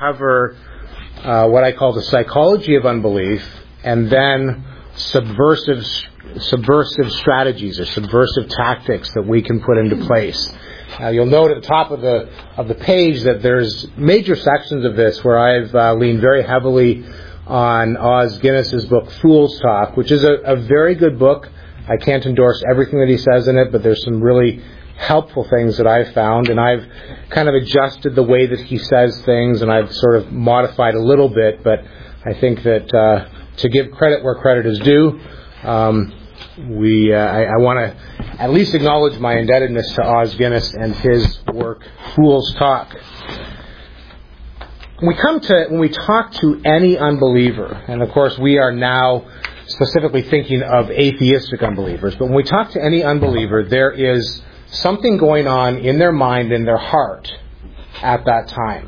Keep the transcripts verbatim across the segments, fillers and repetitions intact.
cover uh, what I call the psychology of unbelief, and then subversive subversive strategies or subversive tactics that we can put into place. Uh, you'll note at the top of the of the page that there's major sections of this where I've uh, leaned very heavily on Os Guinness's book Fool's Talk, which is a, a very good book. I can't endorse everything that he says in it, but there's some really helpful things that I've found, and I've kind of adjusted the way that he says things, and I've sort of modified a little bit, but I think that uh, to give credit where credit is due, um, we uh, I, I want to at least acknowledge my indebtedness to Os Guinness and his work, Fool's Talk. When we come to, when we talk to any unbeliever, and of course we are now specifically thinking of atheistic unbelievers, but when we talk to any unbeliever, there is something going on in their mind and their heart at that time.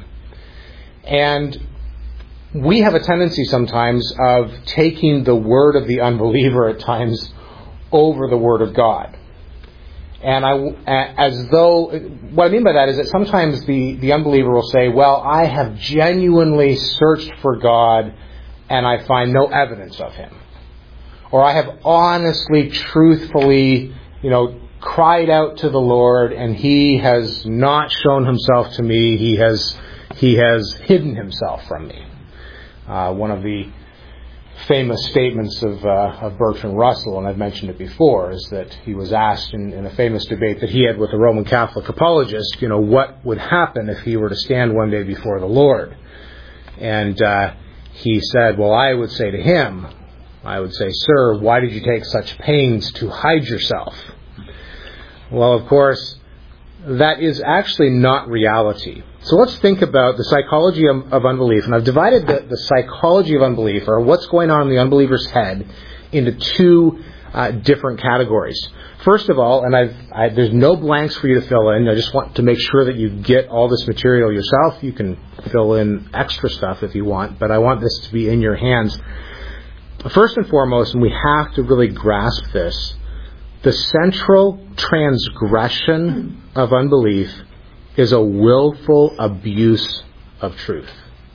And we have a tendency sometimes of taking the word of the unbeliever at times over the word of God. And I, as though, what I mean by that is that sometimes the, the unbeliever will say, well, I have genuinely searched for God and I find no evidence of Him. Or I have honestly, truthfully, you know, cried out to the Lord and He has not shown Himself to me. He has, He has hidden Himself from me. Uh, one of the famous statements of, uh, of Bertrand Russell, and I've mentioned it before, is that he was asked in, in a famous debate that he had with a Roman Catholic apologist, you know, what would happen if he were to stand one day before the Lord. And uh, he said, well, I would say to him, I would say, sir, why did you take such pains to hide yourself? Well, of course, that is actually not reality. So let's think about the psychology of, of unbelief. And I've divided the, the psychology of unbelief, or what's going on in the unbeliever's head, into two uh, different categories. First of all, and I've, I, there's no blanks for you to fill in. I just want to make sure that you get all this material yourself. You can fill in extra stuff if you want, but I want this to be in your hands. First and foremost, and we have to really grasp this, the central transgression of unbelief is a willful abuse of truth.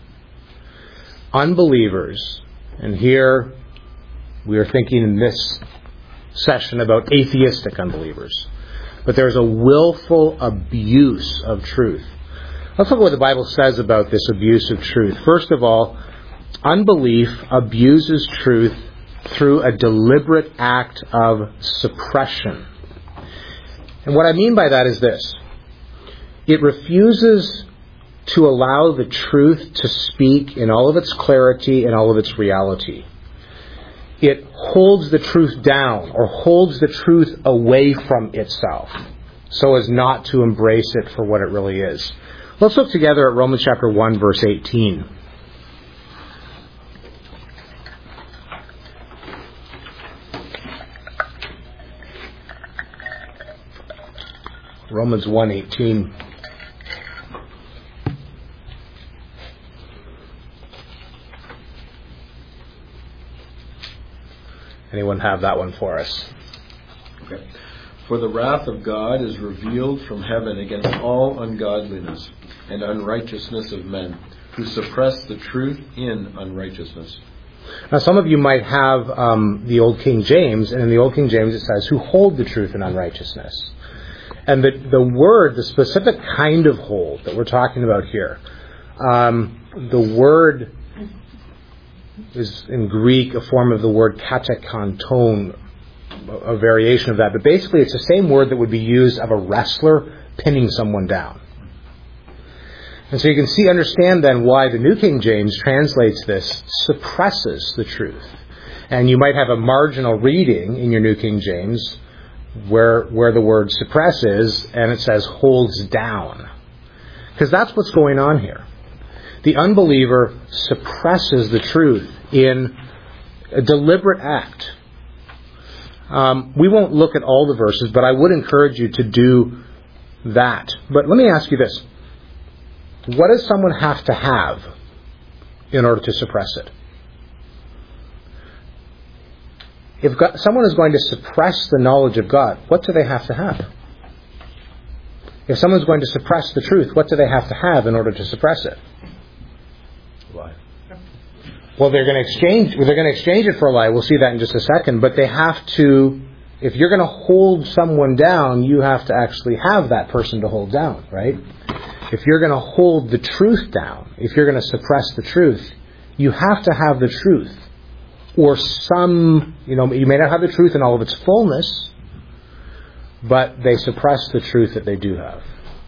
Unbelievers, and here we are thinking in this session about atheistic unbelievers, but there's a willful abuse of truth. Let's look at what the Bible says about this abuse of truth. First of all, unbelief abuses truth through a deliberate act of suppression. And what I mean by that is this. It refuses to allow the truth to speak in all of its clarity and all of its reality. It holds the truth down or holds the truth away from itself so as not to embrace it for what it really is. Let's look together at Romans chapter one, verse eighteen. Romans one eighteen. Anyone have that one for us? Okay. For the wrath of God is revealed from heaven against all ungodliness and unrighteousness of men, who suppress the truth in unrighteousness. Now, some of you might have um, the Old King James, and in the Old King James it says, who hold the truth in unrighteousness. And the, the word, the specific kind of hold that we're talking about here, um, the word is in Greek a form of the word katakanton, a variation of that. But basically it's the same word that would be used of a wrestler pinning someone down. And so you can see, understand then why the New King James translates this, suppresses the truth. And you might have a marginal reading in your New King James where where the word suppress is, and it says holds down. Because that's what's going on here. The unbeliever suppresses the truth in a deliberate act. Um, we won't look at all the verses, but I would encourage you to do that. But let me ask you this. What does someone have to have in order to suppress it? If God, someone is going to suppress the knowledge of God, what do they have to have? If someone's going to suppress the truth, what do they have to have in order to suppress it? lie. Well, they're going to exchange. They're going to exchange it for a lie. We'll see that in just a second. But they have to. If you're going to hold someone down, you have to actually have that person to hold down, right? If you're going to hold the truth down, if you're going to suppress the truth, you have to have the truth, or some. You know, you may not have the truth in all of its fullness, but they suppress the truth that they do have.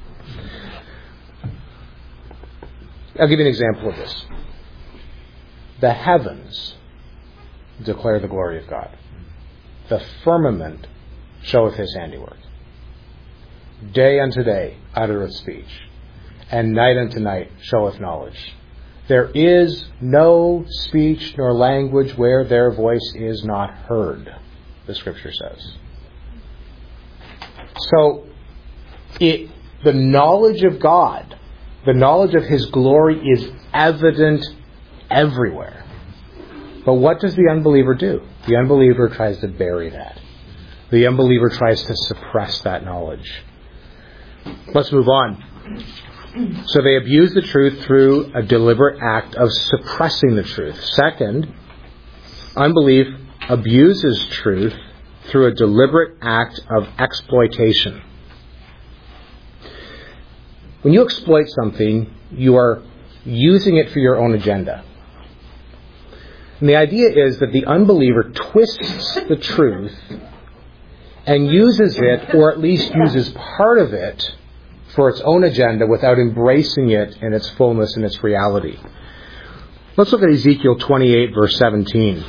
I'll give you an example of this. The heavens declare the glory of God. The firmament showeth his handiwork. Day unto day uttereth speech, and night unto night showeth knowledge. There is no speech nor language where their voice is not heard, the Scripture says. So, it, the knowledge of God, the knowledge of his glory is evident everywhere. But what does the unbeliever do? The unbeliever tries to bury that. The unbeliever tries to suppress that knowledge. Let's move on. So they abuse the truth through a deliberate act of suppressing the truth. Second, unbelief abuses truth through a deliberate act of exploitation. When you exploit something, you are using it for your own agenda. And the idea is that the unbeliever twists the truth and uses it, or at least uses part of it, for its own agenda without embracing it in its fullness and its reality. Let's look at Ezekiel twenty-eight, verse seventeen.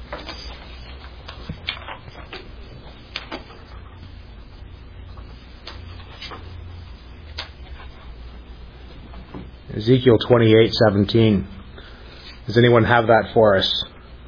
Ezekiel twenty-eight, seventeen. Does anyone have that for us?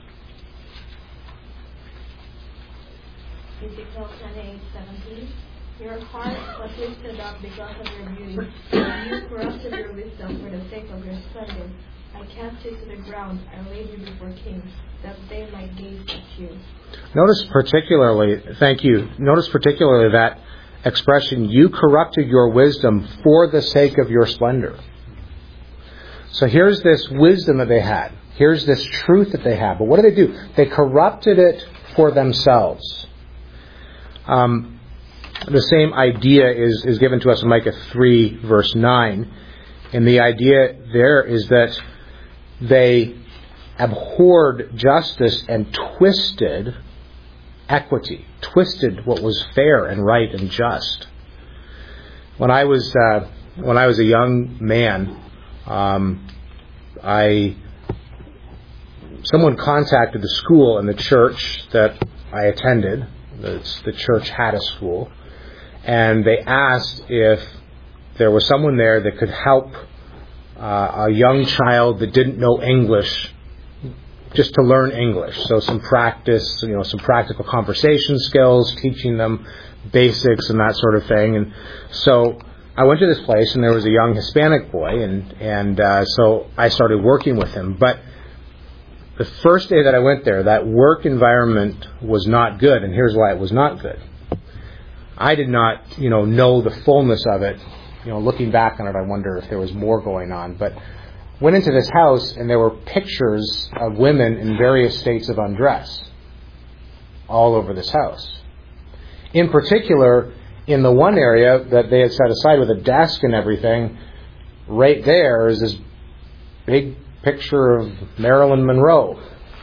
Ezekiel twenty-eight, seventeen. Your heart was lifted up because of your beauty, and you corrupted your wisdom for the sake of your splendor. I cast you to the ground, I laid you before kings, that they might gaze at you. Notice particularly, thank you, notice particularly that expression, you corrupted your wisdom for the sake of your splendor. So here's this wisdom that they had. Here's this truth that they had. But what did they do? They corrupted it for themselves. Um, the same idea is, is given to us in Micah three, verse nine. And the idea there is that they abhorred justice and twisted equity, twisted what was fair and right and just. When I was uh, when I was a young man, um, I someone contacted the school and the church that I attended. The, the church had a school, and they asked if there was someone there that could help uh, a young child that didn't know English, just to learn English. So some practice, you know, some practical conversation skills, teaching them basics and that sort of thing. And so I went to this place, and there was a young Hispanic boy, and and uh, so I started working with him. But the first day that I went there, that work environment was not good, and here's why it was not good. I did not, you know, know the fullness of it. You know, looking back on it, I wonder if there was more going on. But went into this house, and there were pictures of women in various states of undress all over this house. In particular, in the one area that they had set aside with a desk and everything, right there is this big picture of Marilyn Monroe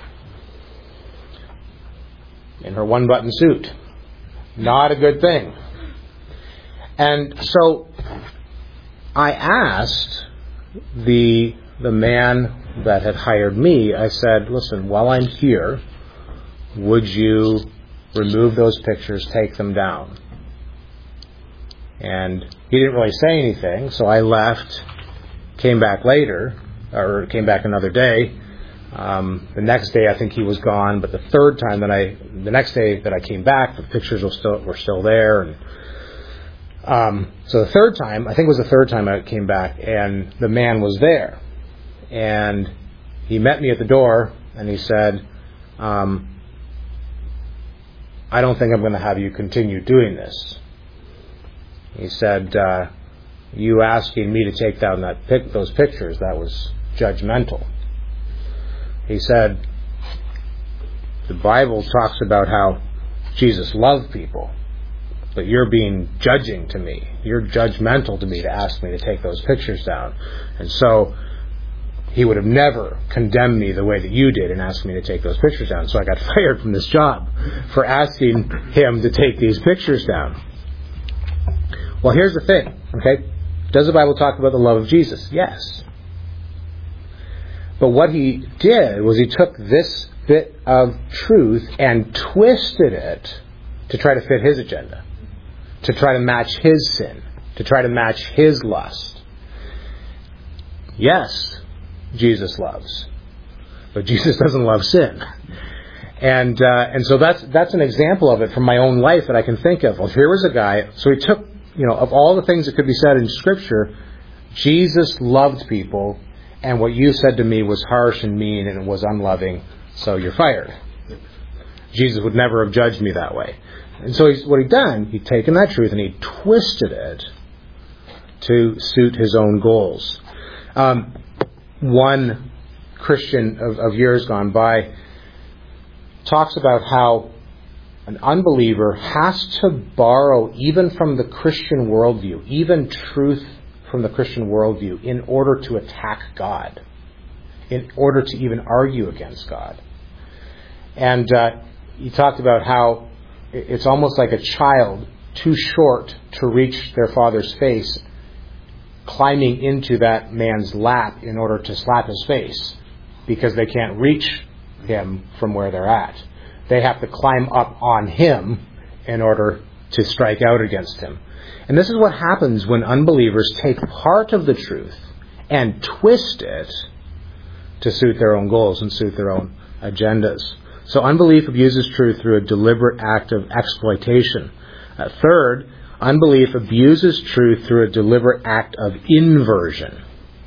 in her one-button suit. Not a good thing. And so I asked the the man that had hired me, I said, listen, while I'm here, would you remove those pictures, take them down? And he didn't really say anything, so I left, came back later, or came back another day. Um, the next day, I think he was gone, but the third time that I, the next day that I came back, the pictures were still were still there. And um, so the third time, I think it was the third time I came back, and the man was there, and he met me at the door, and he said, um, "I don't think I'm going to have you continue doing this." He said, uh, "You asking me to take down that pic- those pictures, that was judgmental." He said, the Bible talks about how Jesus loved people, but you're being judging to me. You're judgmental to me to ask me to take those pictures down. And so he would have never condemned me the way that you did and asked me to take those pictures down. So I got fired from this job for asking him to take these pictures down. Well, here's the thing, okay? Does the Bible talk about the love of Jesus? Yes. But what he did was he took this bit of truth and twisted it to try to fit his agenda, to try to match his sin, to try to match his lust. Yes, Jesus loves, but Jesus doesn't love sin. And uh, and so that's that's an example of it from my own life that I can think of. Well, here was a guy, so he took, you know, of all the things that could be said in Scripture, Jesus loved people, and what you said to me was harsh and mean and it was unloving, so you're fired. Jesus would never have judged me that way. And so he's, what he'd done, he'd taken that truth and he twisted it to suit his own goals. Um, one Christian of, of years gone by talks about how an unbeliever has to borrow even from the Christian worldview, even truth from the Christian worldview, in order to attack God, in order to even argue against God. And uh, he talked about how it's almost like a child too short to reach their father's face, climbing into that man's lap in order to slap his face, because they can't reach him from where they're at. They have to climb up on him in order to strike out against him. And this is what happens when unbelievers take part of the truth and twist it to suit their own goals and suit their own agendas. So unbelief abuses truth through a deliberate act of exploitation. Uh, third, unbelief abuses truth through a deliberate act of inversion.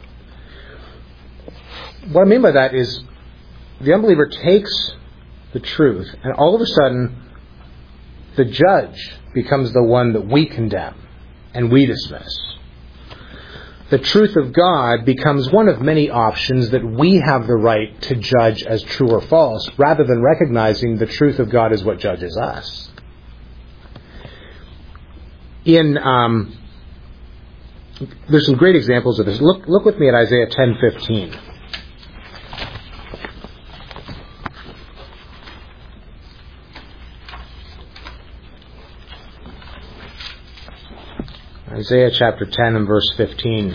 What I mean by that is the unbeliever takes the truth and all of a sudden the judge becomes the one that we condemn and we dismiss. The truth of God becomes one of many options that we have the right to judge as true or false, rather than recognizing the truth of God is what judges us. In um, there's some great examples of this. Look, look with me at Isaiah ten fifteen. Isaiah chapter ten and verse fifteen.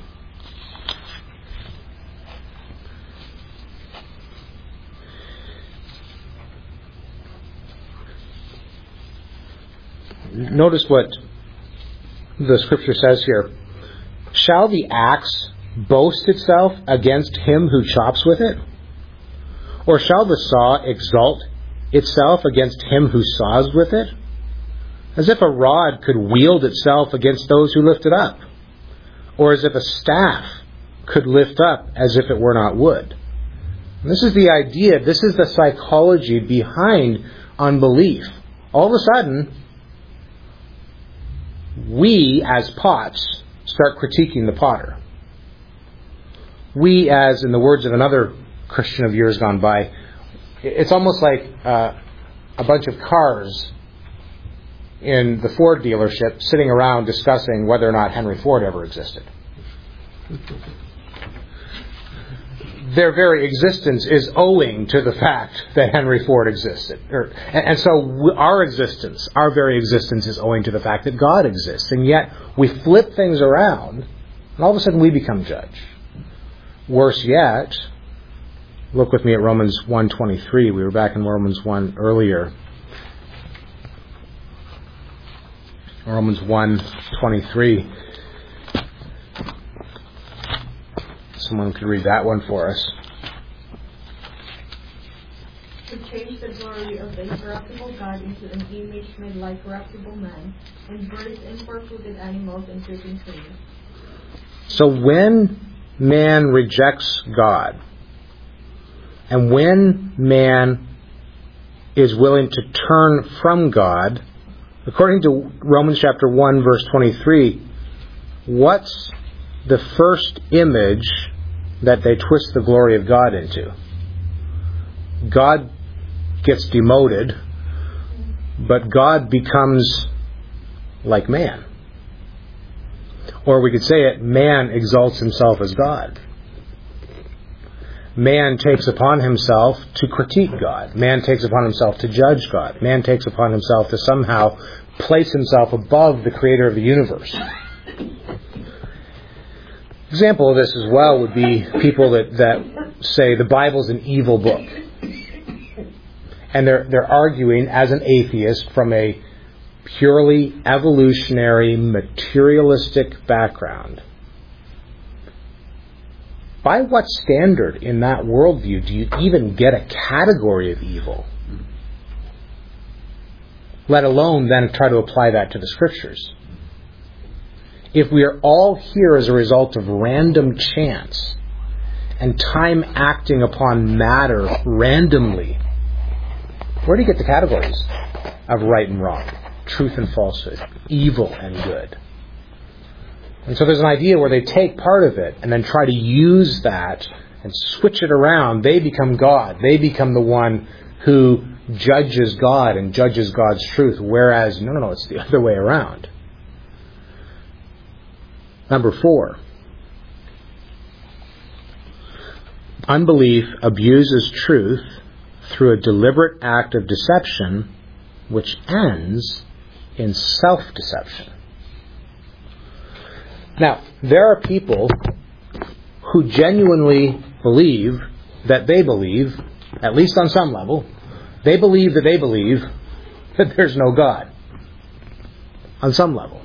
Notice what the Scripture says here. Shall the axe boast itself against him who chops with it? Or shall the saw exalt itself against him who saws with it? As if a rod could wield itself against those who lift it up, or as if a staff could lift up as if it were not wood. And this is the idea, this is the psychology behind unbelief. All of a sudden, we as pots start critiquing the potter. We as, in the words of another Christian of years gone by, it's almost like uh, a bunch of cars in the Ford dealership sitting around discussing whether or not Henry Ford ever existed. Their very existence is owing to the fact that Henry Ford existed. Or, and, and so our existence, our very existence is owing to the fact that God exists. And yet we flip things around and all of a sudden we become judge. Worse yet, look with me at Romans one twenty-three. We were back in Romans one earlier. Romans one twenty-three. Someone could read that one for us. To change the glory of the incorruptible God into an image made like corruptible man, and birds and four-footed animals and creeping things. So when man rejects God, and when man is willing to turn from God, according to Romans chapter one, verse twenty-three, what's the first image that they twist the glory of God into? God gets demoted, but God becomes like man. Or we could say it, man exalts himself as God. Man takes upon himself to critique God. Man takes upon himself to judge God. Man takes upon himself to somehow place himself above the creator of the universe. Example of this as well would be people that, that say the Bible's an evil book. And they're they're arguing as an atheist from a purely evolutionary, materialistic background. By what standard in that worldview do you even get a category of evil? Let alone then try to apply that to the Scriptures. If we are all here as a result of random chance and time acting upon matter randomly, where do you get the categories of right and wrong, truth and falsehood, evil and good? And so there's an idea where they take part of it and then try to use that and switch it around. They become God. They become the one who judges God and judges God's truth, whereas, no, no, no, it's the other way around. Number four, unbelief abuses truth through a deliberate act of deception which ends in self-deception. Now, there are people who genuinely believe that they believe, at least on some level, they believe that they believe that there's no God. On some level.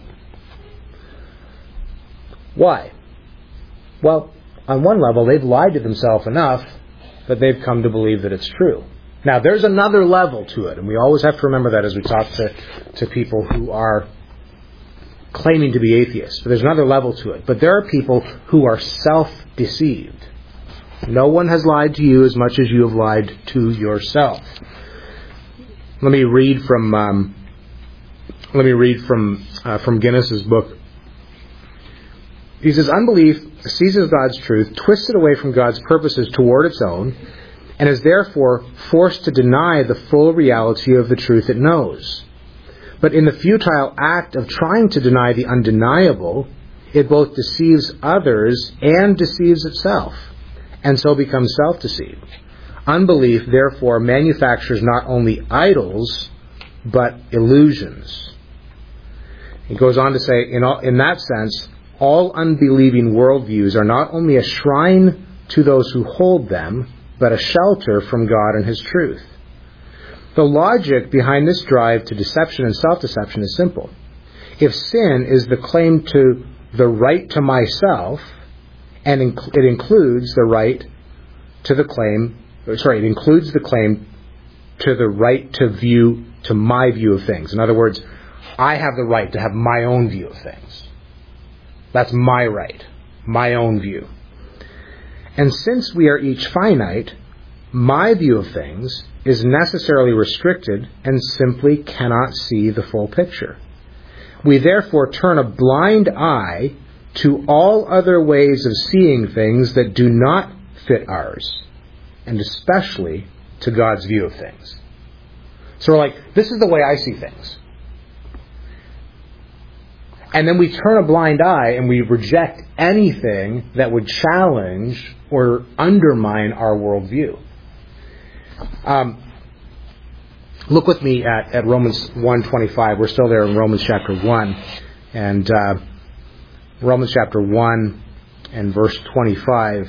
Why? Well, on one level, they've lied to themselves enough that they've come to believe that it's true. Now, there's another level to it, and we always have to remember that as we talk to, to people who are claiming to be atheists. But there's another level to it. But there are people who are self-deceived. No one has lied to you as much as you have lied to yourself. Let me read from um, let me read from uh, from Guinness's book. He says, unbelief seizes God's truth, twists it away from God's purposes toward its own, and is therefore forced to deny the full reality of the truth it knows. But in the futile act of trying to deny the undeniable, it both deceives others and deceives itself, and so becomes self-deceived. Unbelief, therefore, manufactures not only idols, but illusions. He goes on to say, in, all, in that sense, all unbelieving worldviews are not only a shrine to those who hold them, but a shelter from God and His truth. The logic behind this drive to deception and self-deception is simple. If sin is the claim to the right to myself, and inc- it includes the right to the claim, sorry, it includes the claim to the right to view, to my view of things. In other words, I have the right to have my own view of things. That's my right, my own view. And since we are each finite, my view of things is necessarily restricted and simply cannot see the full picture. We therefore turn a blind eye to all other ways of seeing things that do not fit ours, and especially to God's view of things. So we're like, this is the way I see things. And then we turn a blind eye and we reject anything that would challenge or undermine our worldview. Um, look with me at, at Romans one twenty-five. We're still there in Romans chapter one. And uh, Romans chapter one and verse twenty-five.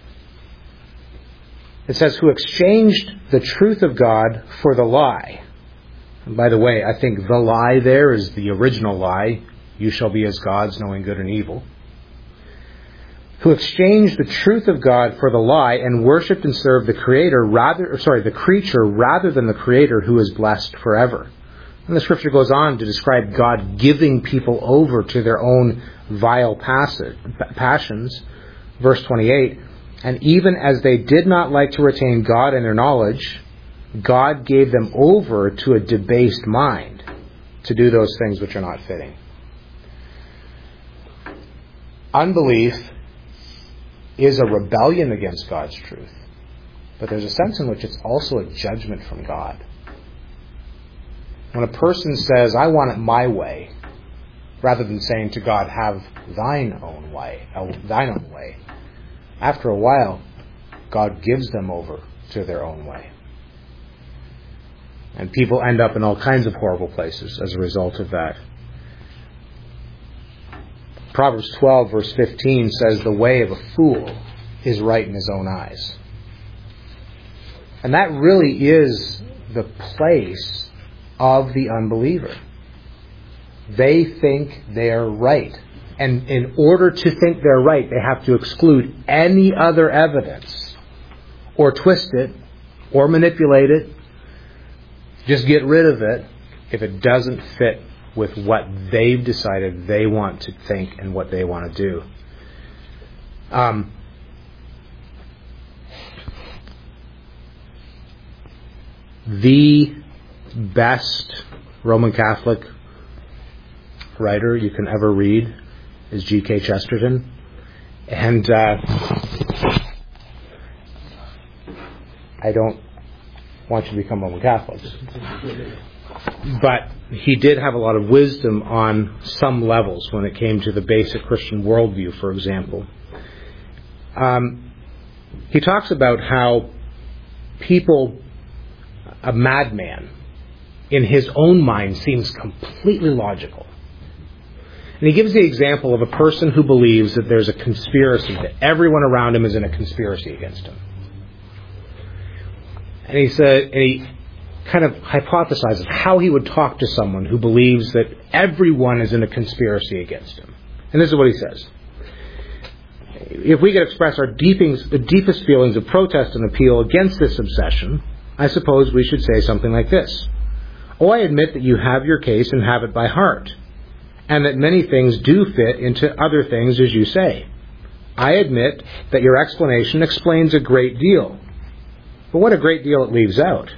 It says, who exchanged the truth of God for the lie. And by the way, I think the lie there is the original lie. You shall be as gods, knowing good and evil. Who exchanged the truth of God for the lie and worshipped and served the Creator rather, or sorry, the creature rather than the Creator, who is blessed forever. And the Scripture goes on to describe God giving people over to their own vile passions. Verse twenty-eight, and even as they did not like to retain God in their knowledge, God gave them over to a debased mind to do those things which are not fitting. Unbelief is a rebellion against God's truth. but there's a sense in which it's also a judgment from God. When a person says, I want it my way, rather than saying to God, have thine own way, thine own way, after a while, God gives them over to their own way. And people end up in all kinds of horrible places as a result of that. Proverbs twelve, verse fifteen says, the way of a fool is right in his own eyes. And that really is the place of the unbeliever. They think they're right. And in order to think they're right, they have to exclude any other evidence, or twist it, or manipulate it. Just get rid of it if it doesn't fit with what they've decided they want to think and what they want to do. Um, the best Roman Catholic writer you can ever read is G K Chesterton. And uh, I don't want you to become Roman Catholics. But he did have a lot of wisdom on some levels when it came to the basic Christian worldview, for example. Um, he talks about how people, a madman, in his own mind seems completely logical. And he gives the example of a person who believes that there's a conspiracy, that everyone around him is in a conspiracy against him. And he said, and he kind of hypothesizes how he would talk to someone who believes that everyone is in a conspiracy against him. And this is what he says. If we could express our deepest, deepest feelings of protest and appeal against this obsession, I suppose we should say something like this. Oh, I admit that you have your case and have it by heart, and that many things do fit into other things as you say. I admit that your explanation explains a great deal. But what a great deal it leaves out.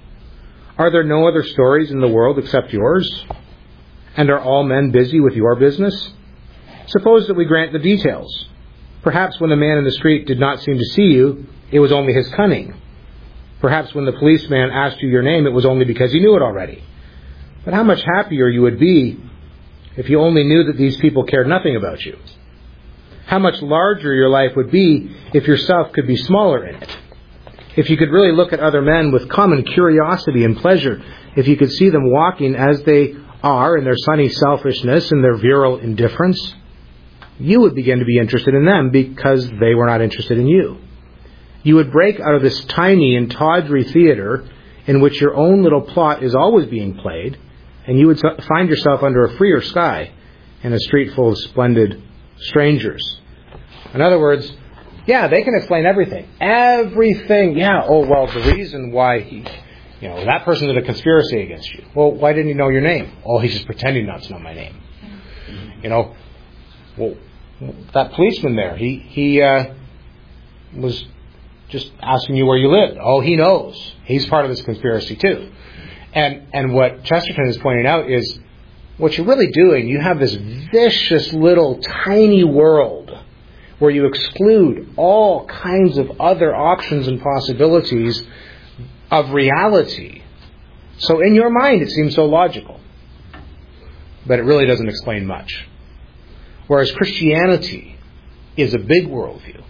Are there no other stories in the world except yours? And are all men busy with your business? Suppose that we grant the details. Perhaps when the man in the street did not seem to see you, it was only his cunning. Perhaps when the policeman asked you your name, it was only because he knew it already. But how much happier you would be if you only knew that these people cared nothing about you. How much larger your life would be if yourself could be smaller in it. If you could really look at other men with common curiosity and pleasure, if you could see them walking as they are in their sunny selfishness and their virile indifference, you would begin to be interested in them because they were not interested in you. You would break out of this tiny and tawdry theater in which your own little plot is always being played, and you would find yourself under a freer sky in a street full of splendid strangers. In other words, yeah, they can explain everything. Everything. Yeah, oh, well, the reason why he, you know, that person's in a conspiracy against you. Well, why didn't he know your name? Oh, he's just pretending not to know my name. You know, well, that policeman there, he, he uh, was just asking you where you lived. Oh, he knows. He's part of this conspiracy too. And and what Chesterton is pointing out is what you're really doing, you have this vicious little tiny world where you exclude all kinds of other options and possibilities of reality. So in your mind it seems so logical, but it really doesn't explain much. Whereas Christianity is a big worldview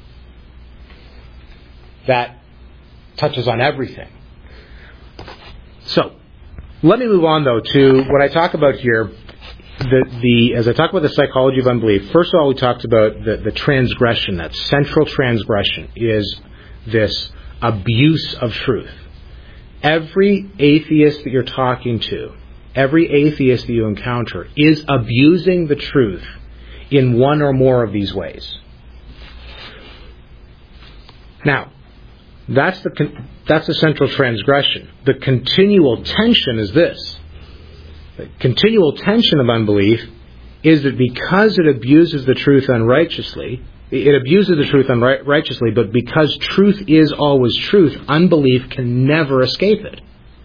that touches on everything. So, let me move on though to what I talk about here. The, the as I talk about the psychology of unbelief, first of all we talked about the, the transgression. That central transgression is this abuse of truth. Every atheist that you're talking to, every atheist that you encounter is abusing the truth in one or more of these ways. Now, that's the that's the central transgression. The continual tension is this. The continual tension of unbelief is that because it abuses the truth unrighteously, it abuses the truth unrighteously, but because truth is always truth, unbelief can never escape it.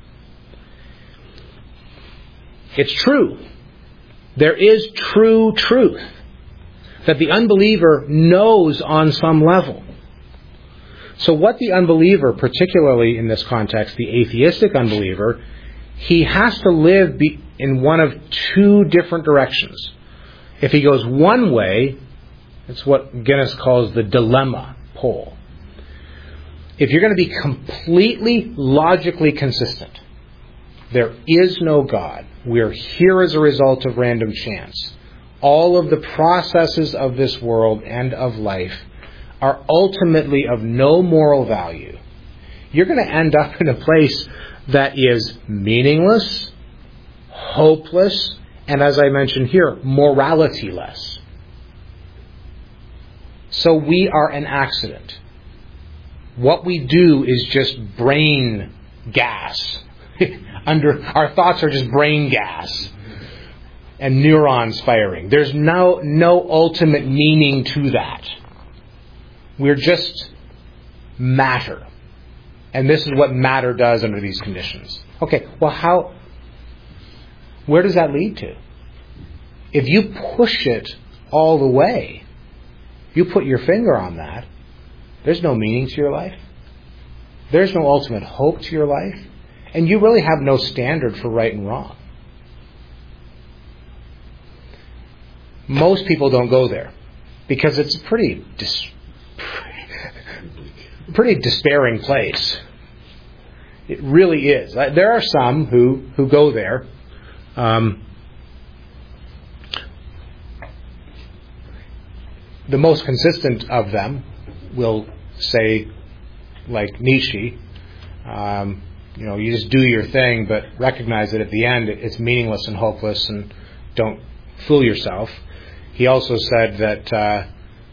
It's true. There is true truth that the unbeliever knows on some level. So what the unbeliever, particularly in this context, the atheistic unbeliever, he has to live be in one of two different directions. If he goes one way, it's what Guinness calls the dilemma pole. If you're going to be completely logically consistent, there is no God. We're here as a result of random chance. All of the processes of this world and of life are ultimately of no moral value. You're going to end up in a place that is meaningless, hopeless, and as I mentioned here, morality-less. So we are an accident. What we do is just brain gas. Under our thoughts are just brain gas and neurons firing. There's no no ultimate meaning to that. We're just matter. And this is what matter does under these conditions. Okay, well how where does that lead to? If you push it all the way, you put your finger on that, there's no meaning to your life. There's no ultimate hope to your life. And you really have no standard for right and wrong. Most people don't go there because it's a pretty dis- pretty despairing place. It really is. There are some who, who go there. Um, the most consistent of them will say, like Nietzsche, um, you know, you just do your thing, but recognize that at the end it's meaningless and hopeless, and don't fool yourself. He also said that uh,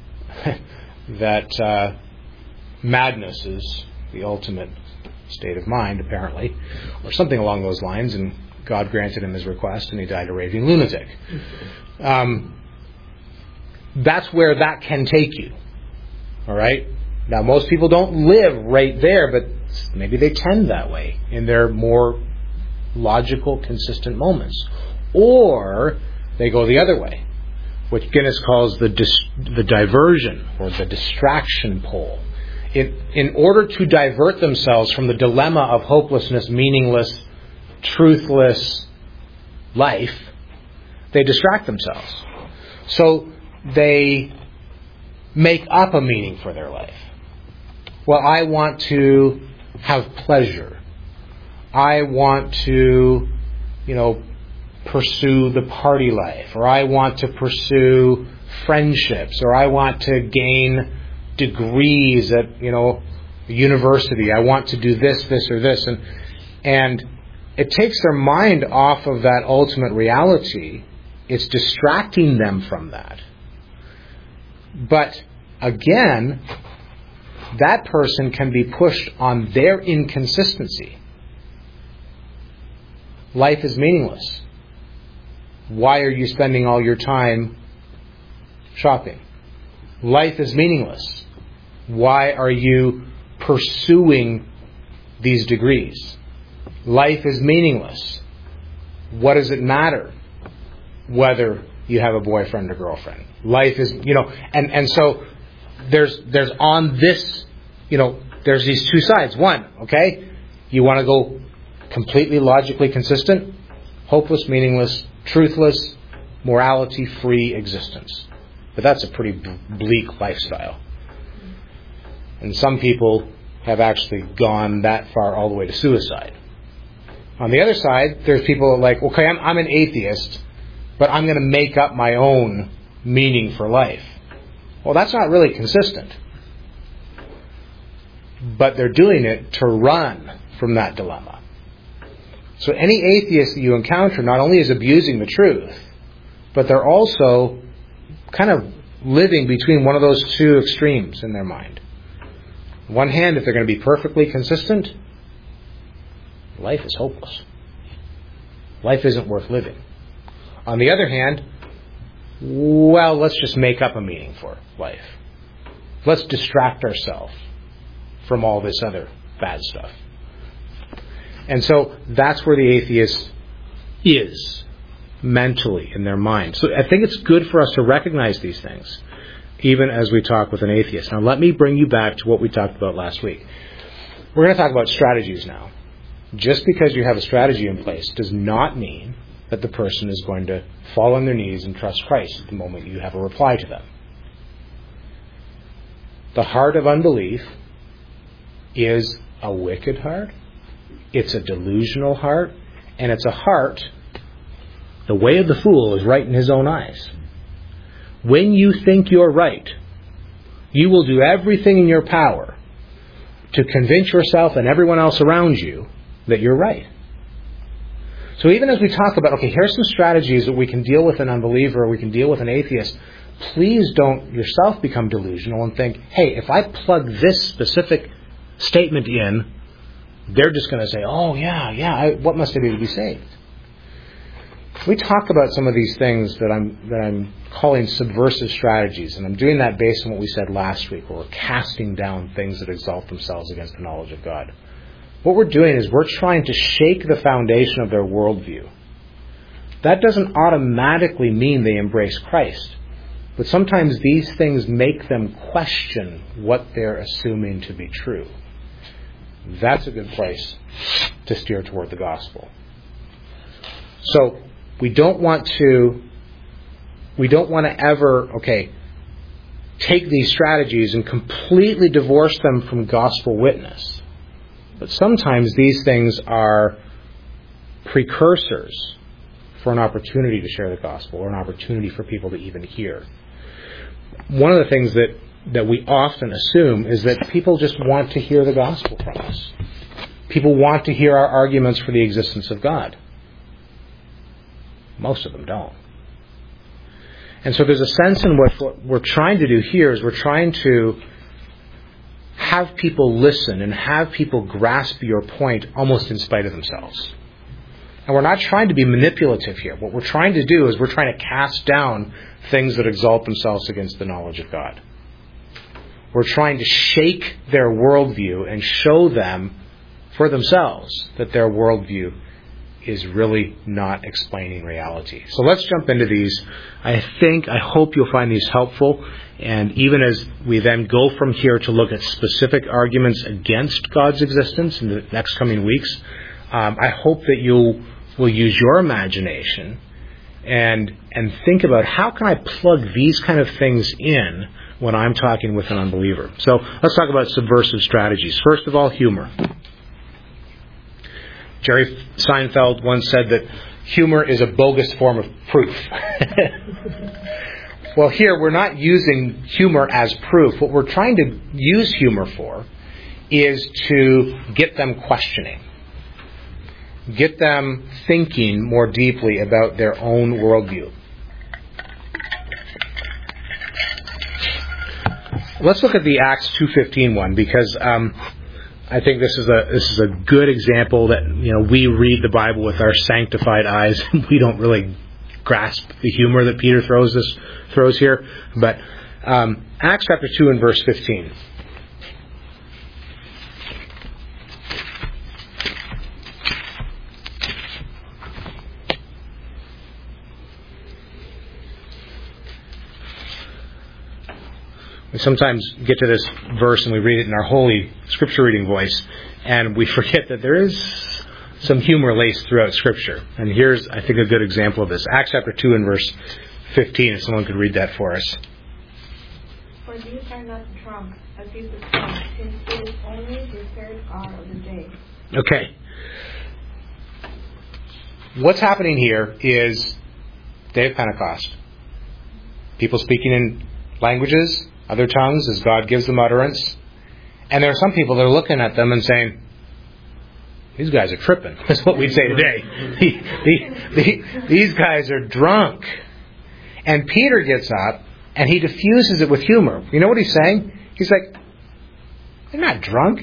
that uh, madness is the ultimate state of mind, apparently, or something along those lines, and God granted him his request, and he died a raving lunatic. Um, that's where that can take you. All right? Now, most people don't live right there, but maybe they tend that way in their more logical, consistent moments. Or they go the other way, which Guinness calls the dis- the diversion or the distraction pole. It, in order to divert themselves from the dilemma of hopelessness, meaningless, truthless life, they distract themselves. So they make up a meaning for their life. Well, I want to have pleasure. I want to, you know, pursue the party life, or I want to pursue friendships, or I want to gain degrees at, you know, university. I want to do this, this, or this, and and it takes their mind off of that ultimate reality. It's distracting them from that. But again, that person can be pushed on their inconsistency. Life is meaningless. Why are you spending all your time shopping? Life is meaningless. Why are you pursuing these degrees? Life is meaningless. What does it matter whether you have a boyfriend or girlfriend? Life is, you know, and, and so there's there's on this, you know, there's these two sides. One, okay, you want to go completely logically consistent, hopeless, meaningless, truthless, morality-free existence. But that's a pretty bleak lifestyle. And some people have actually gone that far all the way to suicide. On the other side, there's people that are like, okay, I'm, I'm an atheist, but I'm going to make up my own meaning for life. Well, that's not really consistent. But they're doing it to run from that dilemma. So any atheist that you encounter not only is abusing the truth, but they're also kind of living between one of those two extremes in their mind. On one hand, if they're going to be perfectly consistent, life is hopeless. Life isn't worth living. On the other hand, well, let's just make up a meaning for life. Let's distract ourselves from all this other bad stuff. And so that's where the atheist is mentally in their mind. So I think it's good for us to recognize these things. even as we talk with an atheist. Now, let me bring you back to what we talked about last week. We're going to talk about strategies now. Just because you have a strategy in place does not mean that the person is going to fall on their knees and trust Christ the moment you have a reply to them. The heart of unbelief is a wicked heart. It's a delusional heart. And it's a heart, the way of the fool is right in his own eyes. When you think you're right, you will do everything in your power to convince yourself and everyone else around you that you're right. So even as we talk about, okay, here's some strategies that we can deal with an unbeliever or we can deal with an atheist, please don't yourself become delusional and think, hey, if I plug this specific statement in, they're just going to say, oh, yeah, yeah, I, what must I do to be saved? We talk about some of these things that I'm that I'm calling subversive strategies, and I'm doing that based on what we said last week, where we're casting down things that exalt themselves against the knowledge of God. What we're doing is we're trying to shake the foundation of their worldview. That doesn't automatically mean they embrace Christ, but sometimes these things make them question what they're assuming to be true. That's a good place to steer toward the gospel. So we don't want to we don't want to ever, okay, take these strategies and completely divorce them from gospel witness. But sometimes these things are precursors for an opportunity to share the gospel or an opportunity for people to even hear. One of the things that, that we often assume is that people just want to hear the gospel from us. People want to hear our arguments for the existence of God. Most of them don't. And so there's a sense in which what we're trying to do here is we're trying to have people listen and have people grasp your point almost in spite of themselves. And we're not trying to be manipulative here. What we're trying to do is we're trying to cast down things that exalt themselves against the knowledge of God. We're trying to shake their worldview and show them for themselves that their worldview is really not explaining reality. So let's jump into these. I think, I hope you'll find these helpful. And even as we then go from here to look at specific arguments against God's existence in the next coming weeks, um, I hope that you will use your imagination and and think about how can I plug these kind of things in when I'm talking with an unbeliever. So let's talk about subversive strategies. First of all, humor. Jerry Seinfeld once said that humor is a bogus form of proof. Well, here we're not using humor as proof. What we're trying to use humor for is to get them questioning. Get them thinking more deeply about their own worldview. Let's look at the Acts two fifteen one, because um, I think this is a this is a good example that, you know, we read the Bible with our sanctified eyes and we don't really grasp the humor that Peter throws this throws here. But um, Acts chapter two and verse fifteen. We sometimes get to this verse and we read it in our holy scripture reading voice, and we forget that there is some humor laced throughout Scripture. And here's, I think, a good example of this. Acts chapter two and verse fifteen, if someone could read that for us. For these are not drunk, as is the song, since it is only the third hour of the day. Okay. What's happening here is day of Pentecost. People speaking in languages, other tongues, as God gives them utterance. And there are some people that are looking at them and saying, these guys are tripping. That's what we'd say today. the, the, the, these guys are drunk. And Peter gets up and he diffuses it with humor. You know what he's saying? He's like, they're not drunk.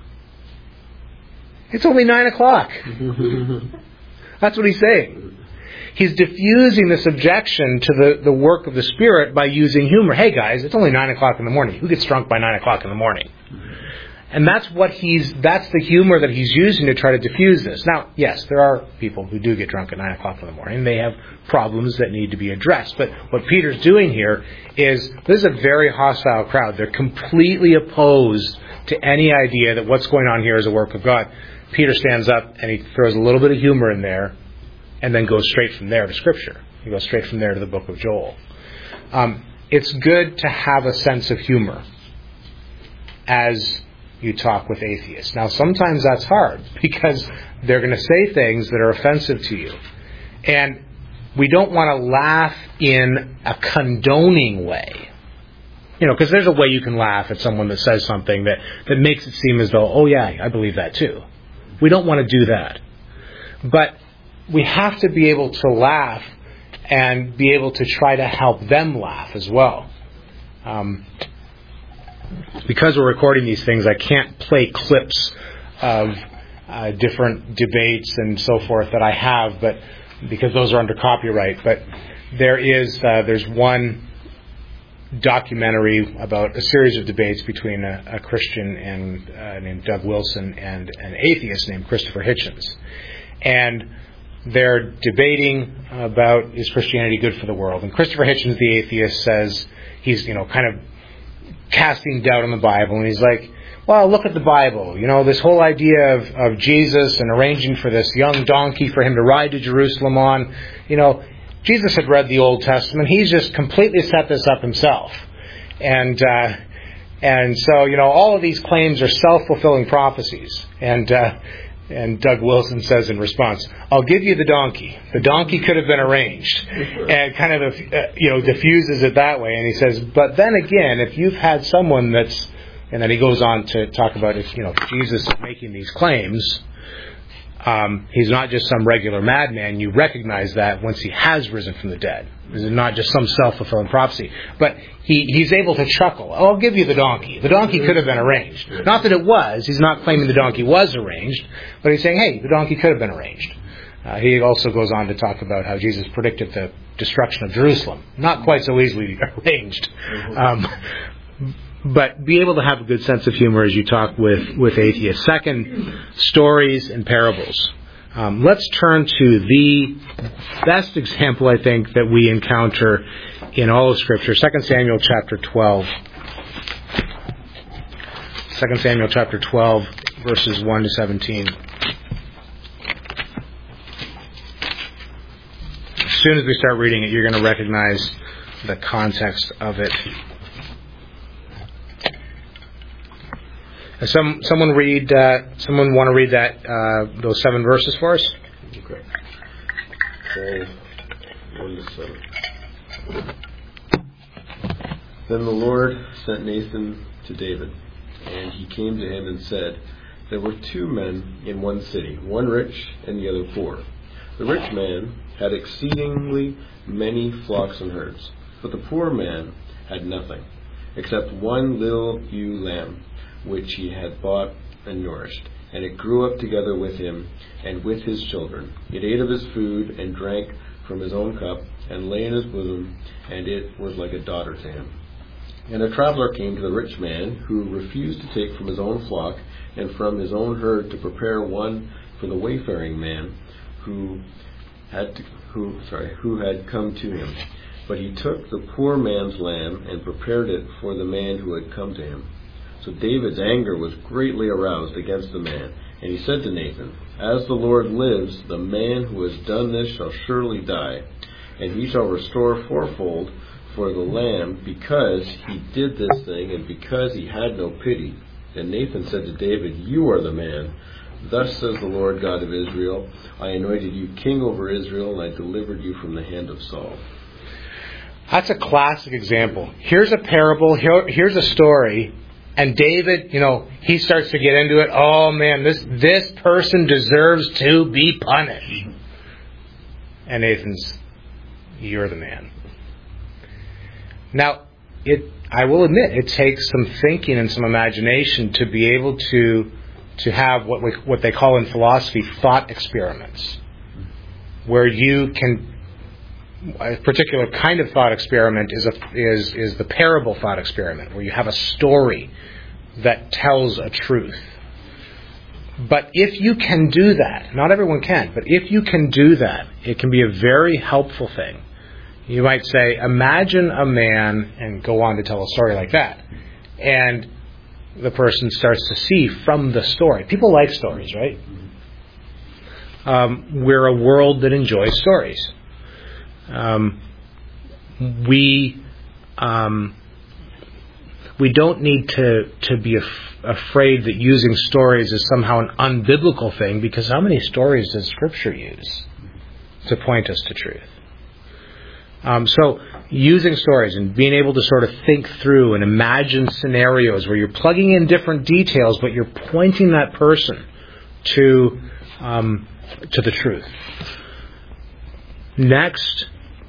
It's only nine o'clock. That's what he's saying. He's diffusing this objection to the, the work of the Spirit by using humor. Hey guys, it's only nine o'clock in the morning. Who gets drunk by nine o'clock in the morning? And that's what he's, that's the humor that he's using to try to diffuse this. Now, yes, there are people who do get drunk at nine o'clock in the morning. They have problems that need to be addressed. But what Peter's doing here is, this is a very hostile crowd. They're completely opposed to any idea that what's going on here is a work of God. Peter stands up and he throws a little bit of humor in there and then goes straight from there to Scripture. He goes straight from there to the book of Joel. Um, it's good to have a sense of humor as you talk with atheists. Now, sometimes that's hard because they're going to say things that are offensive to you. And we don't want to laugh in a condoning way. You know, because there's a way you can laugh at someone that says something that, that makes it seem as though, oh yeah, I believe that too. We don't want to do that. But we have to be able to laugh and be able to try to help them laugh as well. Um, because we're recording these things, I can't play clips of uh, different debates and so forth that I have, but because those are under copyright. But there is uh, there's one documentary about a series of debates between a, a Christian and uh, named Doug Wilson and an atheist named Christopher Hitchens, and they're debating about, is Christianity good for the world? And Christopher Hitchens, the atheist, says he's, you know, kind of casting doubt on the Bible, and he's like, well, look at the Bible. You know, this whole idea of, of Jesus and arranging for this young donkey for him to ride to Jerusalem on, you know, Jesus had read the Old Testament. He's just completely set this up himself. And uh, and so, you know, all of these claims are self-fulfilling prophecies. And uh, and Doug Wilson says in response, I'll give you the donkey. The donkey could have been arranged. And kind of, uh, you know, diffuses it that way. And he says, but then again, if you've had someone that's, and then he goes on to talk about if, you know, Jesus is making these claims, um, he's not just some regular madman. You recognize that once he has risen from the dead. This is not just some self-fulfilling prophecy. But he, he's able to chuckle. Oh, I'll give you the donkey. The donkey could have been arranged. Not that it was. He's not claiming the donkey was arranged. But he's saying, hey, the donkey could have been arranged. Uh, he also goes on to talk about how Jesus predicted the destruction of Jerusalem. Not quite so easily arranged. Um, but be able to have a good sense of humor as you talk with, with atheists. Second, stories and parables. Um, let's turn to the best example, I think, that we encounter in all of Scripture. Second Samuel chapter twelve. Second Samuel chapter twelve, verses one to seventeen. As soon as we start reading it, you're going to recognize the context of it. Some someone read. Uh, someone want to read that uh, those seven verses for us? Okay. twelve, one to seven. Then the Lord sent Nathan to David, and he came to him and said, there were two men in one city, one rich and the other poor. The rich man had exceedingly many flocks and herds, but the poor man had nothing, except one little ewe lamb, which he had bought and nourished. And it grew up together with him and with his children. It ate of his food and drank from his own cup and lay in his bosom, and it was like a daughter to him. And a traveler came to the rich man, who refused to take from his own flock and from his own herd to prepare one for the wayfaring man who had to, who sorry who had come to him. But he took the poor man's lamb and prepared it for the man who had come to him. So David's anger was greatly aroused against the man, and he said to Nathan, as the Lord lives, the man who has done this shall surely die, and he shall restore fourfold for the lamb, because he did this thing, and because he had no pity. And Nathan said to David, you are the man. Thus says the Lord God of Israel, I anointed you king over Israel, and I delivered you from the hand of Saul. That's a classic example. Here's a parable, here, here's a story, and David, you know, he starts to get into it. Oh man, this this person deserves to be punished. And Nathan's, you're the man. Now, it I will admit, it takes some thinking and some imagination to be able to to have what we, what they call in philosophy thought experiments, where you can. A particular kind of thought experiment is a, is is the parable thought experiment, where you have a story that tells a truth. But if you can do that, not everyone can, but if you can do that, it can be a very helpful thing. You might say, imagine a man, and go on to tell a story like that, and the person starts to see from the story. People like stories, right? Um, we're a world that enjoys stories. Um, we um, we don't need to, to be af- afraid that using stories is somehow an unbiblical thing, because how many stories does Scripture use to point us to truth? Um, so using stories and being able to sort of think through and imagine scenarios where you're plugging in different details, but you're pointing that person to um, to the truth. Next,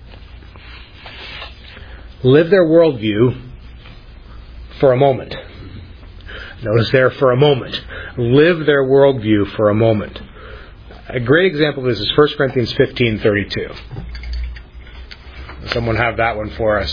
live their worldview for a moment. Notice there, for a moment. Live their worldview for a moment. A great example of this is First Corinthians fifteen thirty-two. Someone have that one for us.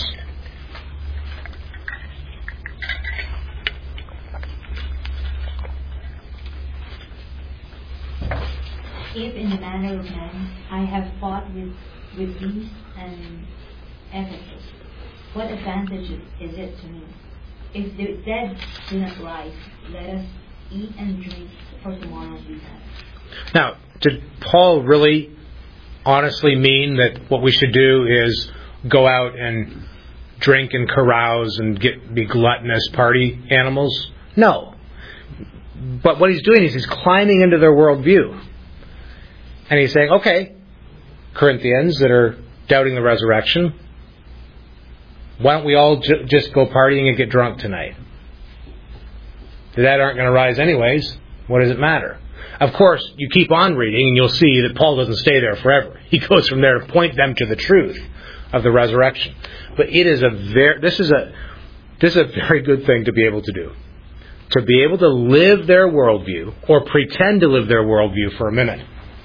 If in the manner of man I have fought with, with Greece and Ephesus, what advantage is it to me? If the dead do not rise, let us eat and drink, for tomorrow we have. Now, did Paul really honestly mean that what we should do is go out and drink and carouse and get be gluttonous party animals? No. But what he's doing is he's climbing into their worldview. And he's saying, okay, Corinthians that are doubting the resurrection, why don't we all ju- just go partying and get drunk tonight? The dead aren't going to rise anyways. What does it matter? Of course, you keep on reading and you'll see that Paul doesn't stay there forever. He goes from there to point them to the truth of the resurrection. But it is a very, this is a, this is a very good thing to be able to do. To be able to live their worldview, or pretend to live their worldview for a minute.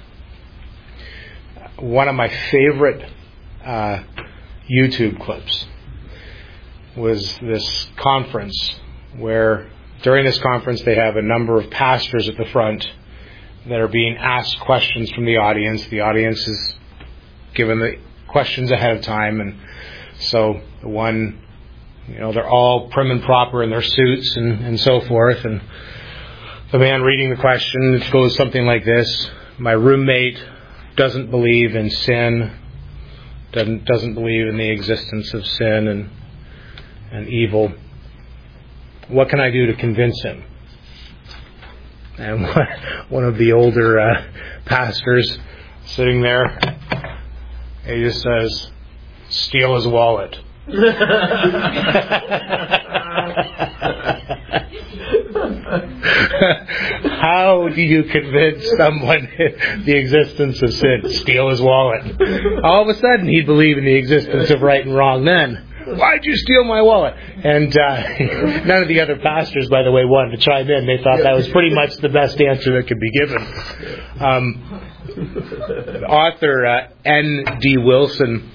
One of my favorite uh, YouTube clips was this conference where during this conference they have a number of pastors at the front that are being asked questions from the audience. The audience is given the questions ahead of time, and so the one, you know, they're all prim and proper in their suits and, and so forth, and the man reading the question, it goes something like this: my roommate doesn't believe in sin, doesn't doesn't believe in the existence of sin and and evil. What can I do to convince him? And one of the older uh, pastors sitting there, he just says, steal his wallet. How do you convince someone the existence of sin? Steal his wallet. All of a sudden he'd believe in the existence of right and wrong then. Why'd you steal my wallet? And uh, none of the other pastors, by the way, wanted to chime in. They thought that was pretty much the best answer that could be given. Um, author uh, N D Wilson,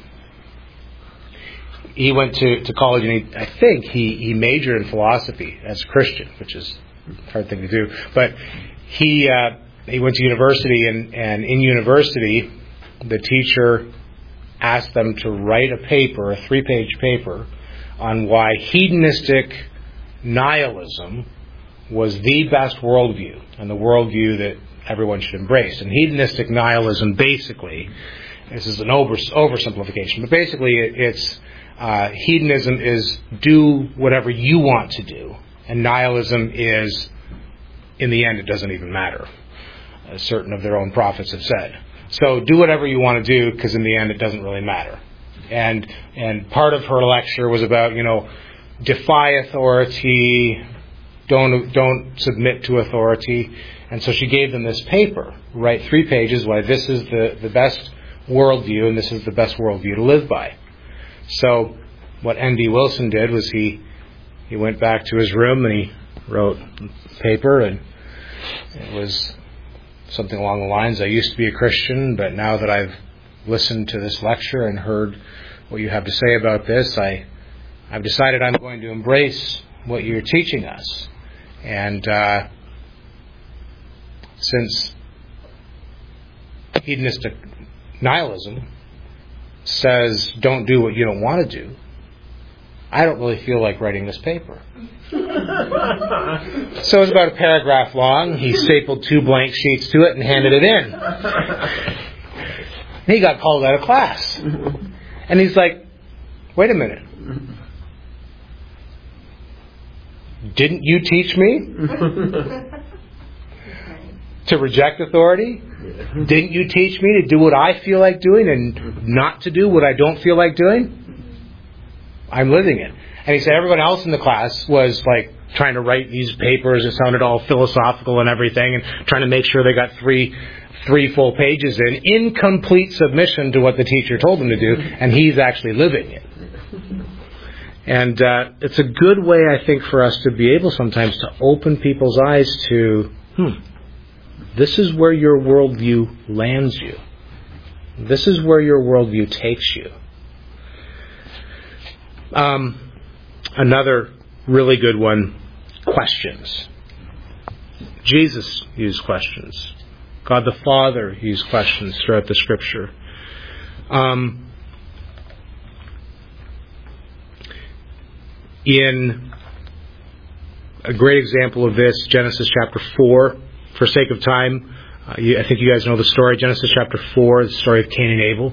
he went to, to college, and he, I think he, he majored in philosophy as a Christian, which is a hard thing to do. But he uh, he went to university, and, and in university, the teacher asked them to write a paper, a three-page paper, on why hedonistic nihilism was the best worldview, and the worldview that everyone should embrace. And hedonistic nihilism, basically, this is an over, oversimplification, but basically it, it's uh, hedonism is do whatever you want to do, and nihilism is, in the end, it doesn't even matter, as certain of their own prophets have said. So do whatever you want to do, because in the end it doesn't really matter. And and part of her lecture was about, you know, defy authority, don't don't submit to authority. And so she gave them this paper, write three pages why this is the, the best worldview and this is the best worldview to live by. So what N D Wilson did was he he went back to his room and he wrote paper, and it was something along the lines, I used to be a Christian, but now that I've listened to this lecture and heard what you have to say about this, I, I've decided I'm going to embrace what you're teaching us. And uh, since hedonistic nihilism says don't do what you don't want to do, I don't really feel like writing this paper. So it was about a paragraph long. He stapled two blank sheets to it and handed it in. And he got called out of class. And he's like, wait a minute. Didn't you teach me to reject authority? Didn't you teach me to do what I feel like doing and not to do what I don't feel like doing? I'm living it. And he said everyone else in the class was like trying to write these papers. It sounded all philosophical and everything, and trying to make sure they got three three full pages in, in complete submission to what the teacher told them to do, and he's actually living it. And uh, it's a good way, I think, for us to be able sometimes to open people's eyes to, hmm, this is where your worldview lands you. This is where your worldview takes you. Um, another really good one, questions. Jesus used questions. God the Father used questions throughout the Scripture. Um, in a great example of this, Genesis chapter four, for sake of time, uh, you, I think you guys know the story. Genesis chapter four, the story of Cain and Abel.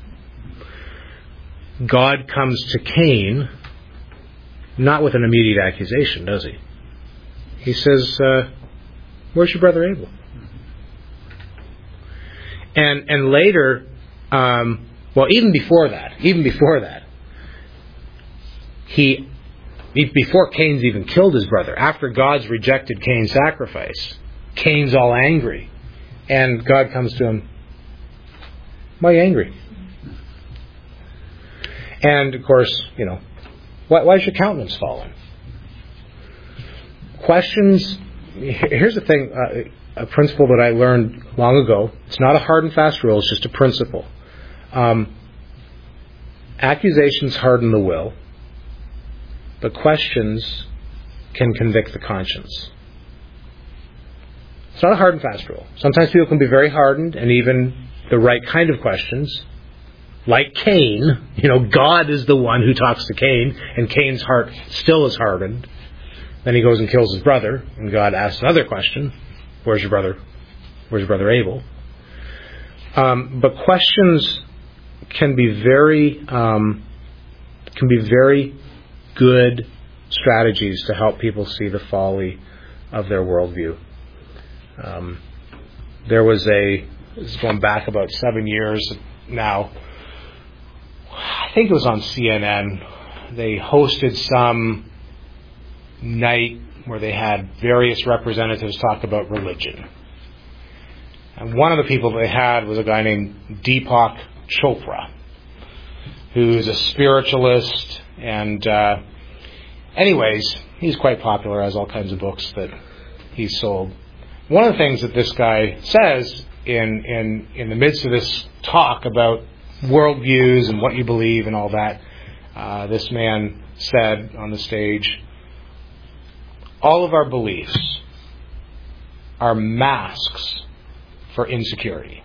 God comes to Cain, not with an immediate accusation, does he? He says, uh, where's your brother Abel? And and later, um, well, even before that, even before that, he, before Cain's even killed his brother, after God's rejected Cain's sacrifice, Cain's all angry. And God comes to him, why are you angry? And, of course, you know, why, why is your countenance fallen? Questions, here's the thing, uh, a principle that I learned long ago. It's not a hard and fast rule, it's just a principle. Um, accusations harden the will, but questions can convict the conscience. It's not a hard and fast rule. Sometimes people can be very hardened, and even the right kind of questions, like Cain, you know, God is the one who talks to Cain, and Cain's heart still is hardened. Then he goes and kills his brother, and God asks another question, where's your brother? Where's your brother Abel? Um, but questions can be very, um, can be very good strategies to help people see the folly of their worldview. Um, there was a, this is going back about seven years now, I think it was on C N N, they hosted some night where they had various representatives talk about religion. And one of the people they had was a guy named Deepak Chopra, who's a spiritualist, and uh, anyways, he's quite popular, has all kinds of books that he's sold. One of the things that this guy says in, in, in the midst of this talk about worldviews and what you believe and all that, uh, this man said on the stage, all of our beliefs are masks for insecurity.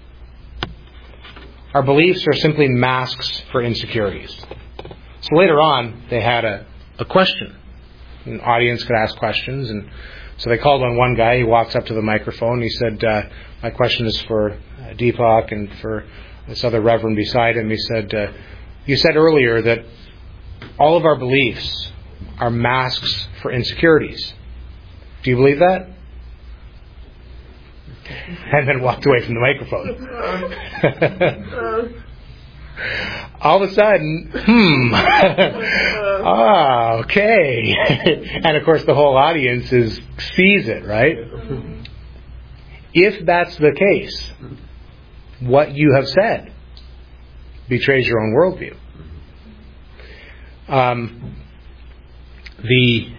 Our beliefs are simply masks for insecurities. So later on, they had a, a question. An audience could ask questions, and so they called on one guy. He walks up to the microphone. He said, uh, my question is for uh, Deepak and for this other reverend beside him. He said, uh, you said earlier that all of our beliefs are masks for insecurities. Do you believe that? And then walked away from the microphone. All of a sudden, hmm, ah, okay. And of course the whole audience is sees it, right? If that's the case, what you have said betrays your own worldview. Um, the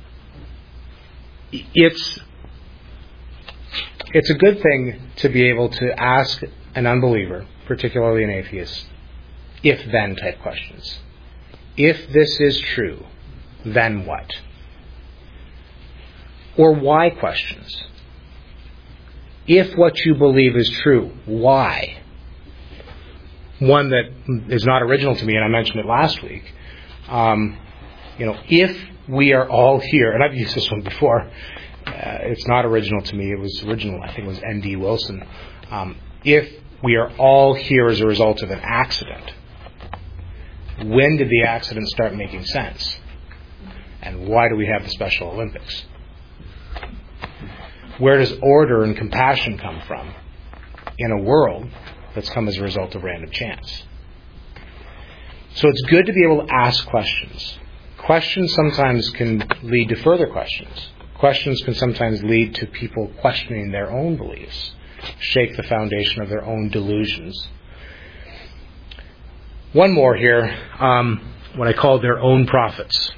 it's it's a good thing to be able to ask an unbeliever, particularly an atheist, if-then type questions. If this is true, then what? or why questions. If what you believe is true, why? One that is not original to me, and I mentioned it last week. Um, you know, if we are all here, and I've used this one before, uh, it's not original to me, it was original, I think it was N D Wilson. Um, if we are all here as a result of an accident, when did the accident start making sense? And why do we have the Special Olympics? Where does order and compassion come from in a world that's come as a result of random chance? So it's good to be able to ask questions. Questions sometimes can lead to further questions. Questions can sometimes lead to people questioning their own beliefs, shake the foundation of their own delusions. One more here, um, what I call their own prophets.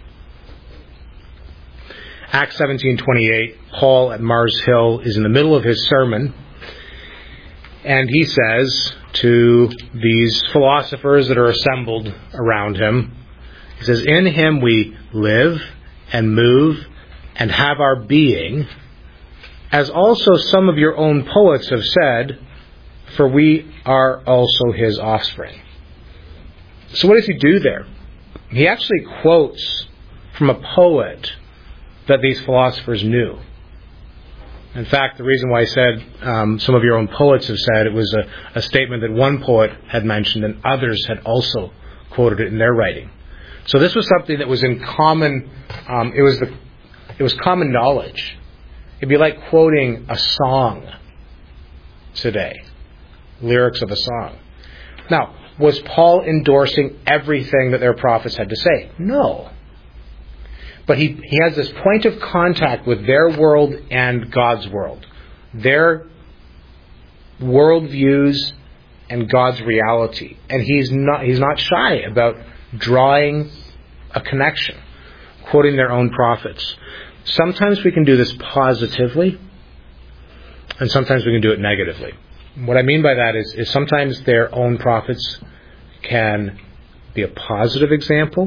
Acts seventeen twenty-eight, Paul at Mars Hill is in the middle of his sermon, and he says to these philosophers that are assembled around him, he says, "In him we live and move and have our being, as also some of your own poets have said, for we are also his offspring." So what does he do there? He actually quotes from a poet that these philosophers knew. In fact, the reason why I said um, some of your own poets have said, it was a, a statement that one poet had mentioned and others had also quoted it in their writing. So this was something that was in common, um, it was the, it was common knowledge. It'd be like quoting a song today, lyrics of a song. Now, was Paul endorsing everything that their prophets had to say? No. But he, he has this point of contact with their world and God's world. Their worldviews and God's reality. And he's not he's not shy about drawing a connection, quoting their own prophets. Sometimes we can do this positively, and sometimes we can do it negatively. What I mean by that is, is sometimes their own prophets can be a positive example,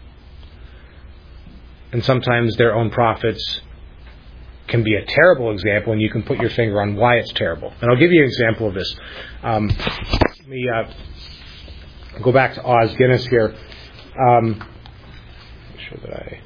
and sometimes their own prophets can be a terrible example, and you can put your finger on why it's terrible. And I'll give you an example of this. Um, let me uh, go back to Os Guinness here. Um, make sure that I...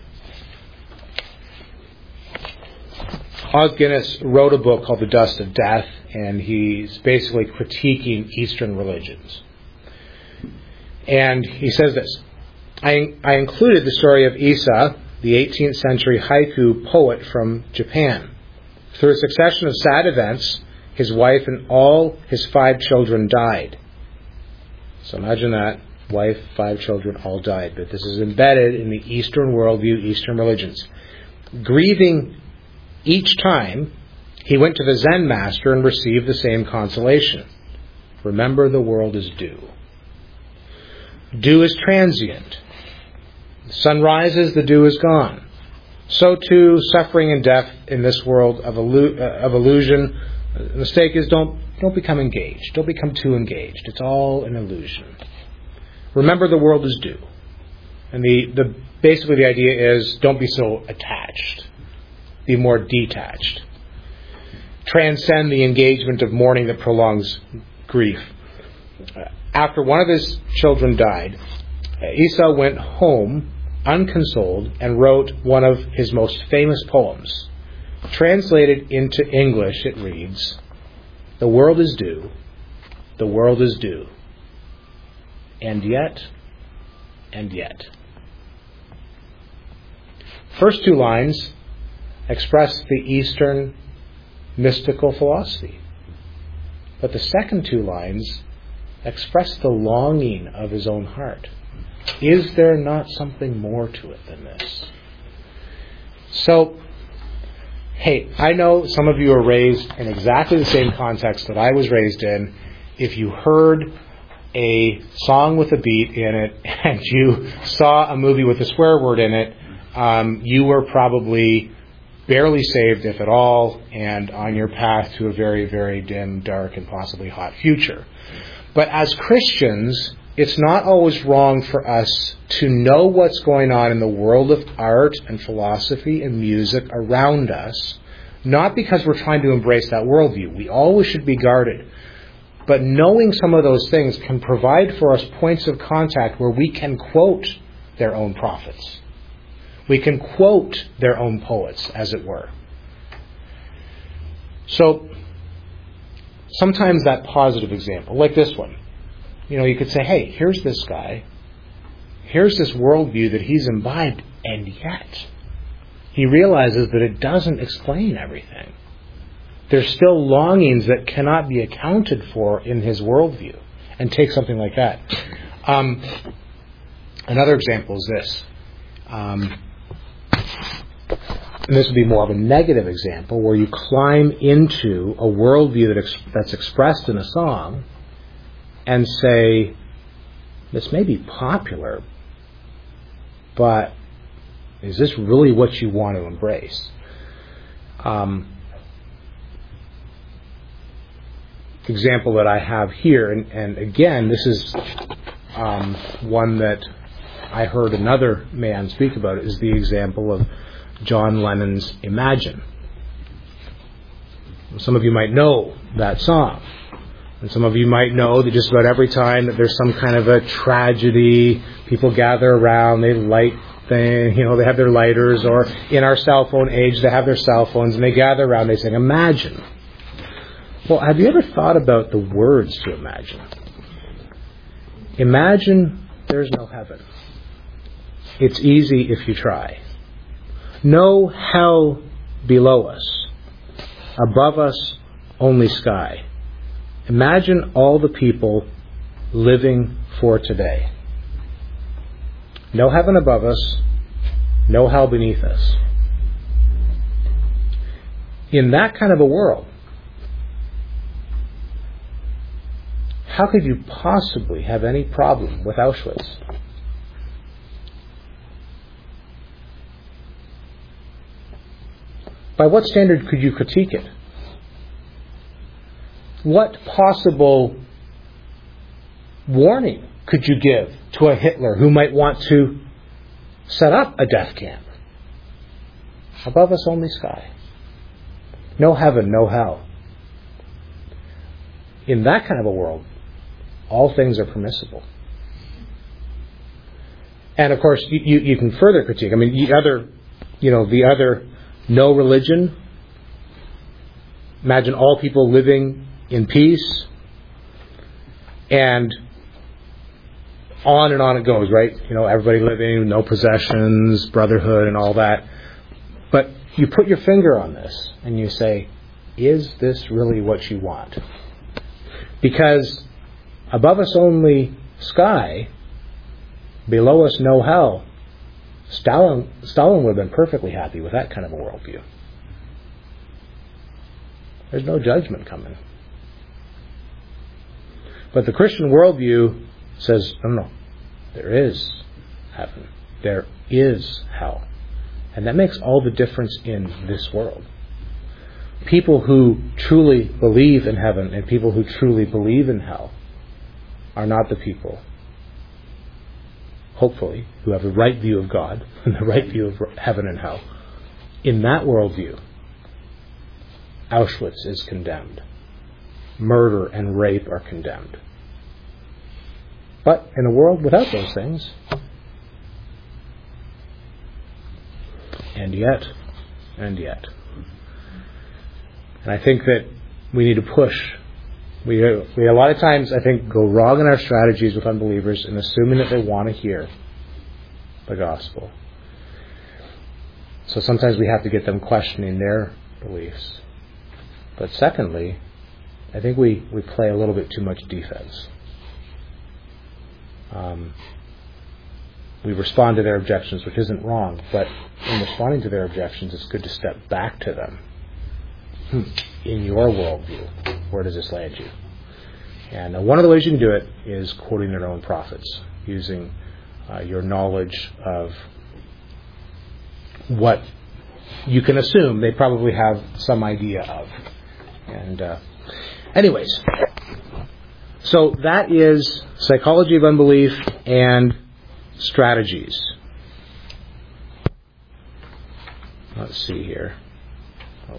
Os Guinness wrote a book called The Dust of Death, and he's basically critiquing Eastern religions. And he says this, I, I included the story of Issa, the eighteenth century haiku poet from Japan. Through a succession of sad events, his wife and all his five children died. So imagine that, wife, five children, all died. But this is embedded in the Eastern worldview, Eastern religions. Grieving each time, he went to the Zen master and received the same consolation. Remember, the world is dew. Dew is transient. The sun rises, the dew is gone. So too, suffering and death in this world of, illu- uh, of illusion. The mistake is don't don't become engaged. Don't become too engaged. It's all an illusion. Remember, the world is dew. And the, the basically the idea is don't be so attached. Be more detached. Transcend the engagement of mourning that prolongs grief. After one of his children died, Issa went home unconsoled and wrote one of his most famous poems. Translated into English, it reads, "The world is dew, the world is dew, and yet, and yet." First two lines express the Eastern mystical philosophy. But the second two lines express the longing of his own heart. Is there not something more to it than this? So, hey, I know some of you are raised in exactly the same context that I was raised in. If you heard a song with a beat in it and you saw a movie with a swear word in it, um, you were probably barely saved, if at all, and on your path to a very, very dim, dark, and possibly hot future. But as Christians, it's not always wrong for us to know what's going on in the world of art and philosophy and music around us, not because we're trying to embrace that worldview. We always should be guarded. But knowing some of those things can provide for us points of contact where we can quote their own prophets. We can quote their own poets, as it were. So, sometimes that positive example, like this one, you know, you could say, hey, here's this guy, here's this worldview that he's imbibed, and yet he realizes that it doesn't explain everything. There's still longings that cannot be accounted for in his worldview, and take something like that. Um, another example is this. Um, and this would be more of a negative example, where you climb into a worldview that ex- that's expressed in a song and say, this may be popular, but is this really what you want to embrace? Um, example that I have here, and, and again, this is um, one that I heard another man speak about, is the example of John Lennon's Imagine. Some of you might know that song. And some of you might know that just about every time that there's some kind of a tragedy, people gather around, they light things, you know, they have their lighters, or in our cell phone age, they have their cell phones, and they gather around, they sing Imagine. Well, have you ever thought about the words to Imagine? Imagine there's no heaven. It's easy if you try. No hell below us. Above us, only sky. Imagine all the people living for today. No heaven above us, no hell beneath us. In that kind of a world, how could you possibly have any problem with Auschwitz? By what standard could you critique it? What possible warning could you give to a Hitler who might want to set up a death camp? Above us, only sky. No heaven, no hell. In that kind of a world, all things are permissible. And of course, you, you, you can further critique. I mean, the other, you know, the other, no religion. Imagine all people living in peace, and on and on it goes, right? You know, everybody living, no possessions, brotherhood, and all that. But you put your finger on this, and you say, is this really what you want? Because above us only sky, below us no hell. Stalin, Stalin would have been perfectly happy with that kind of a worldview. There's no judgment coming. But the Christian worldview says, no, no, there is heaven. There is hell. And that makes all the difference in this world. People who truly believe in heaven and people who truly believe in hell are not the people, hopefully, who have the right view of God and the right view of heaven and hell. In that worldview, Auschwitz is condemned. Murder and rape are condemned. But in a world without those things, and yet, and yet. And I think that we need to push. We, we a lot of times, I think, go wrong in our strategies with unbelievers in assuming that they want to hear the gospel. So sometimes we have to get them questioning their beliefs. But secondly, I think we, we play a little bit too much defense. Um, we respond to their objections, which isn't wrong, but in responding to their objections, it's good to step back to them. Hmm. In your worldview, where does this land you? And uh, one of the ways you can do it is quoting their own prophets, using uh, your knowledge of what you can assume they probably have some idea of. And uh, anyways, So that is psychology of unbelief and strategies. Let's see here.